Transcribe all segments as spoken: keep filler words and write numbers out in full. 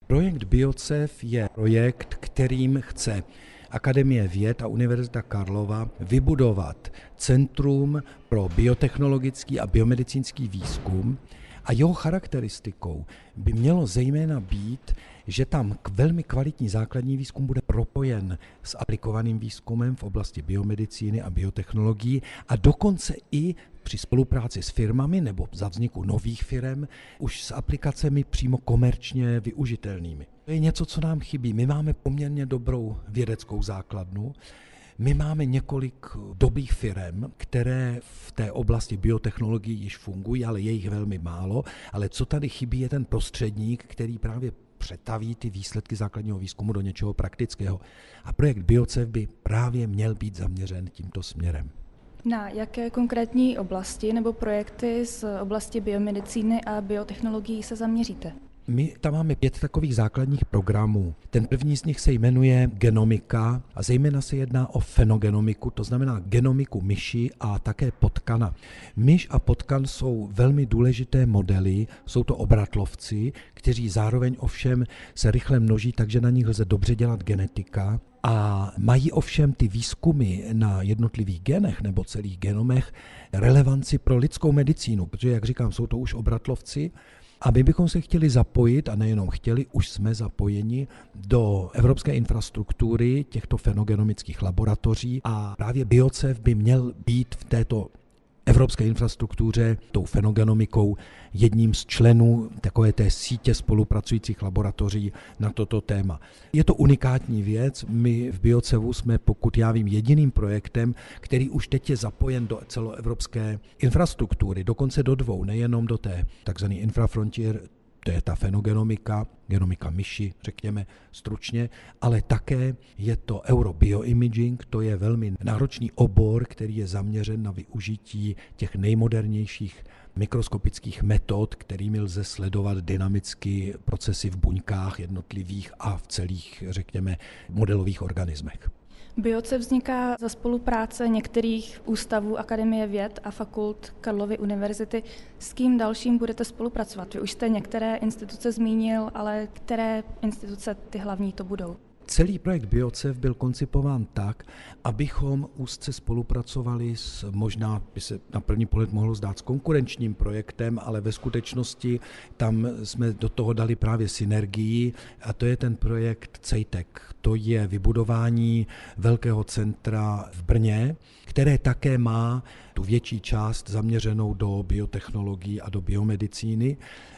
Projekt Biocev je projekt, kterým chce Akademie věd a Univerzita Karlova vybudovat centrum pro biotechnologický a biomedicínský výzkum a jeho charakteristikou by mělo zejména být, že tam velmi kvalitní základní výzkum bude propojen s aplikovaným výzkumem v oblasti biomedicíny a biotechnologií a dokonce i při spolupráci s firmami nebo za vzniku nových firem už s aplikacemi přímo komerčně využitelnými. To je něco, co nám chybí. My máme poměrně dobrou vědeckou základnu. My máme několik dobrých firem, které v té oblasti biotechnologií již fungují, ale je jich velmi málo. Ale co tady chybí, je ten prostředník, který právě přetaví ty výsledky základního výzkumu do něčeho praktického. A projekt Biocev by právě měl být zaměřen tímto směrem. Na jaké konkrétní oblasti nebo projekty z oblasti biomedicíny a biotechnologií se zaměříte? My tam máme pět takových základních programů. Ten první z nich se jmenuje genomika a zejména se jedná o fenogenomiku, to znamená genomiku myši a také potkana. Myš a potkan jsou velmi důležité modely, jsou to obratlovci, kteří zároveň ovšem se rychle množí, takže na nich lze dobře dělat genetika. A mají ovšem ty výzkumy na jednotlivých genech nebo celých genomech relevanci pro lidskou medicínu, protože, jak říkám, jsou to už obratlovci. A my bychom se chtěli zapojit, a nejenom chtěli, už jsme zapojeni do evropské infrastruktury těchto fenogenomických laboratoří a právě Biocev by měl být v této evropské infrastruktuře, tou fenogenomikou, jedním z členů takové té sítě spolupracujících laboratoří na toto téma. Je to unikátní věc, my v Biocevu jsme, pokud já vím, jediným projektem, který už teď je zapojen do celoevropské infrastruktury, dokonce do dvou, nejenom do té takzvané infrafrontier, to je ta fenogenomika, genomika myši, řekněme stručně, ale také je to eurobioimaging, to je velmi náročný obor, který je zaměřen na využití těch nejmodernějších mikroskopických metod, kterými lze sledovat dynamicky procesy v buňkách jednotlivých a v celých, řekněme, modelových organismech. Biocev vzniká za spolupráce některých ústavů Akademie věd a fakult Karlovy univerzity. S kým dalším budete spolupracovat? Vy už jste některé instituce zmínil, ale které instituce ty hlavní to budou? Celý projekt Biocev byl koncipován tak, abychom úzce spolupracovali s, možná by se na první pohled mohlo zdát, s konkurenčním projektem, ale ve skutečnosti tam jsme do toho dali právě synergii a to je ten projekt CEJTEC. To je vybudování velkého centra v Brně, které také má tu větší část zaměřenou do biotechnologií a do biomedicíny,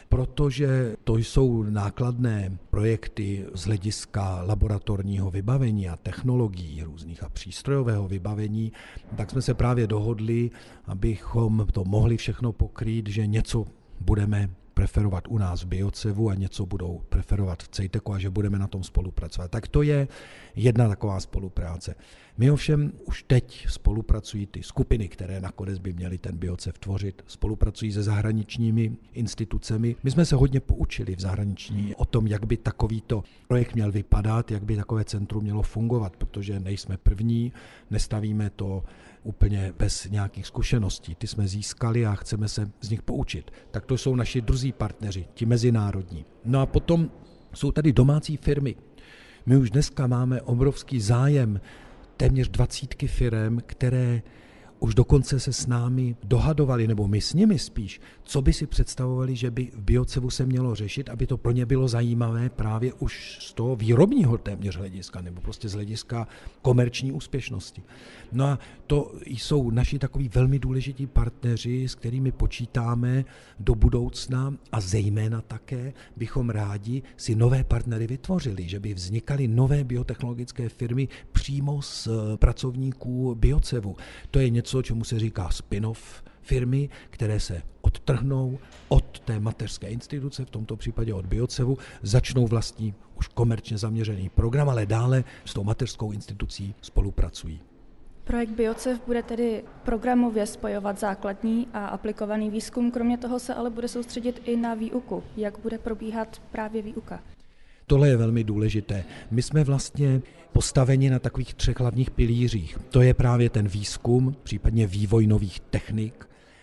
protože to jsou nákladné projekty z hlediska laboratorního vybavení a technologií různých a přístrojového vybavení, tak jsme se právě dohodli, abychom to mohli všechno pokrýt, že něco budeme preferovat u nás v Biocevu a něco budou preferovat v CEJTECu a že budeme na tom spolupracovat. Tak to je jedna taková spolupráce. My ovšem už teď spolupracují ty skupiny, které nakonec by měly ten Biocev tvořit, spolupracují se zahraničními institucemi. My jsme se hodně poučili v zahraničí o tom, jak by takovýto projekt měl vypadat, jak by takové centrum mělo fungovat, protože nejsme první, nestavíme to úplně bez nějakých zkušeností. Ty jsme získali a chceme se z nich poučit. Tak to jsou naši druzí partneři, ti mezinárodní. No a potom jsou tady domácí firmy. My už dneska máme obrovský zájem téměř dvacítky firem, které už dokonce se s námi dohadovali, nebo my s nimi spíš, co by si představovali, že by v Biocevu se mělo řešit, aby to pro ně bylo zajímavé právě už z toho výrobního téměř hlediska, nebo prostě z hlediska komerční úspěšnosti. No a to jsou naši takoví velmi důležití partneři, s kterými počítáme do budoucna a zejména také bychom rádi si nové partnery vytvořili, že by vznikaly nové biotechnologické firmy přímo z pracovníků Biocevu. To je něco, čemu se říká spin-off firmy, které se odtrhnou od té mateřské instituce, v tomto případě od Biocevu, začnou vlastní už komerčně zaměřený program, ale dále s tou mateřskou institucí spolupracují. Projekt Biocev bude tedy programově spojovat základní a aplikovaný výzkum, kromě toho se ale bude soustředit i na výuku. Jak bude probíhat právě výuka? Tohle je velmi důležité. My jsme vlastně postaveni na takových třech hlavních pilířích. To je právě ten výzkum, případně vývoj nových technik.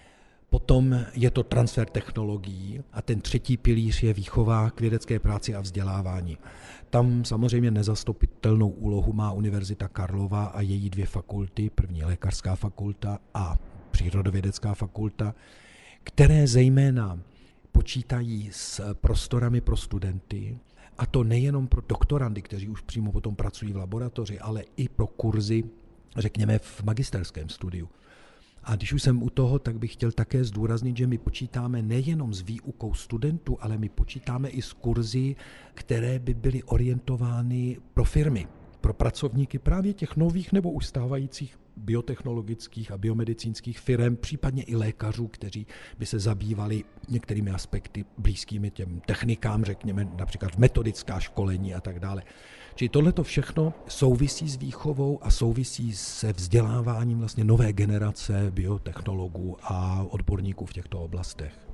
Potom je to transfer technologií a ten třetí pilíř je výchova k vědecké práci a vzdělávání. Tam samozřejmě nezastupitelnou úlohu má Univerzita Karlova a její dvě fakulty, první lékařská fakulta a přírodovědecká fakulta, které zejména počítají s prostorami pro studenty, a to nejenom pro doktorandy, kteří už přímo potom pracují v laboratoři, ale i pro kurzy, řekněme, v magisterském studiu. A když už jsem u toho, tak bych chtěl také zdůraznit, že my počítáme nejenom s výukou studentů, ale my počítáme i s kurzy, které by byly orientovány pro firmy, pro pracovníky právě těch nových nebo už stávajících biotechnologických a biomedicínských firm, případně i lékařů, kteří by se zabývali některými aspekty blízkými těm technikám, řekněme například metodická školení a tak dále. Čili tohleto všechno souvisí s výchovou a souvisí se vzděláváním vlastně nové generace biotechnologů a odborníků v těchto oblastech.